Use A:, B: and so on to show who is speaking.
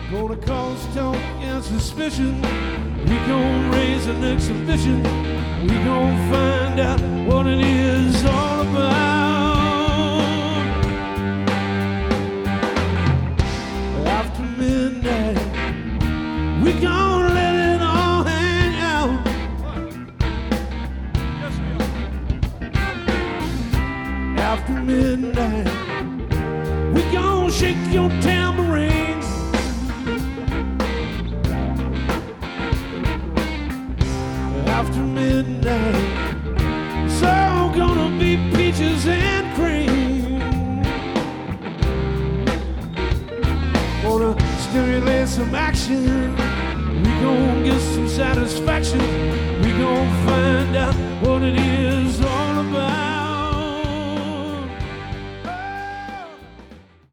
A: Gonna cause talk and suspicion. We gon' raise an exhibition. We gon' find out what it is all about. After midnight, we gon' let it all hang out. After midnight, we gon' shake your tambourine. After midnight, it's all gonna be peaches and cream. Gonna stimulate some action. We gon' get some satisfaction. We gon' find out what it is